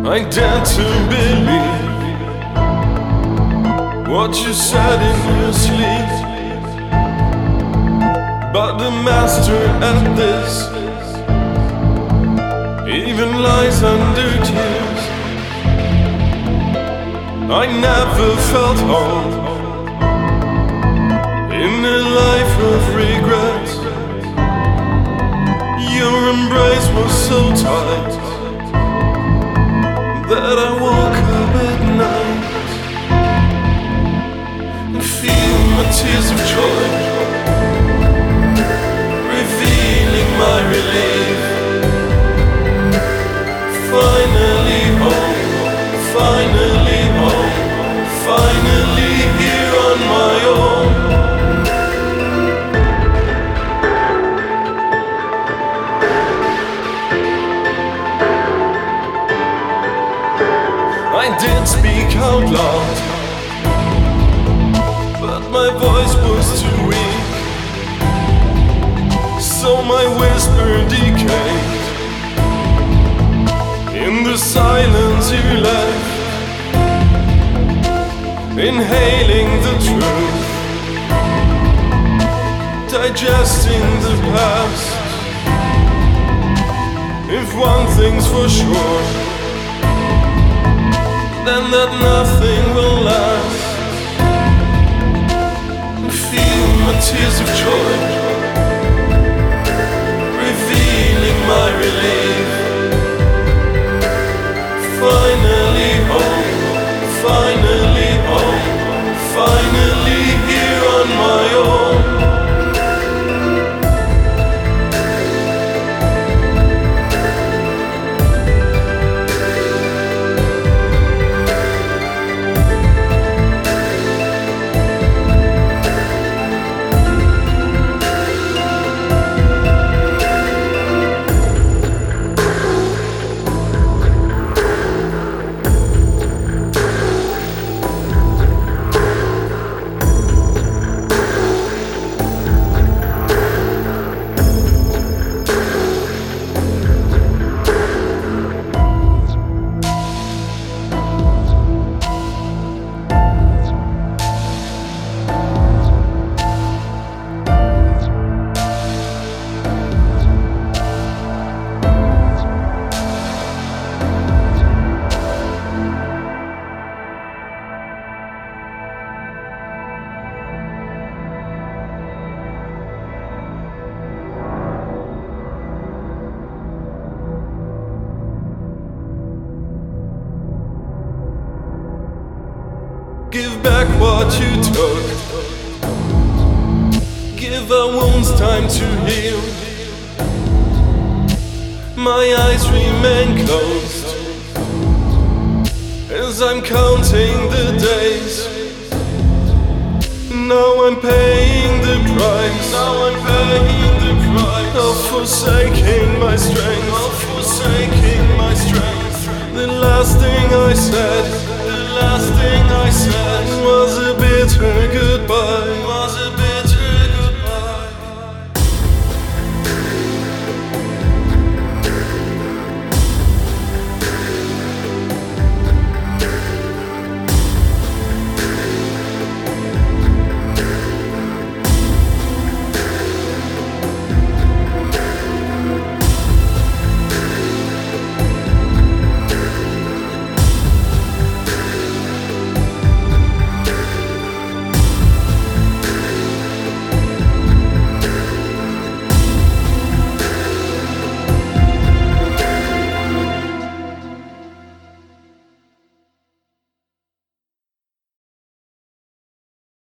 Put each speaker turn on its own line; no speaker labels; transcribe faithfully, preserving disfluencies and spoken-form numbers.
I dare to believe what you said in your sleep, but the master at this even lies under tears. I never felt home in a life of regret. Your embrace was so tight that I woke up at night and feel my tears of joy revealing my relief. Finally home, finally home, finally here on my own. I did speak out loud, but my voice was too weak, so my whisper decayed in the silence you left, inhaling the truth, digesting the past. If one thing's for sure, then that nothing will last. Feel my tears of joy revealing my relief. Finally home, finally home, finally here on my own. Give back what you took. Give our wounds time to heal. My eyes remain closed as I'm counting the days. Now I'm paying the price. Now I'm paying the price of forsaking my strength. Of forsaking my strength. The last thing I said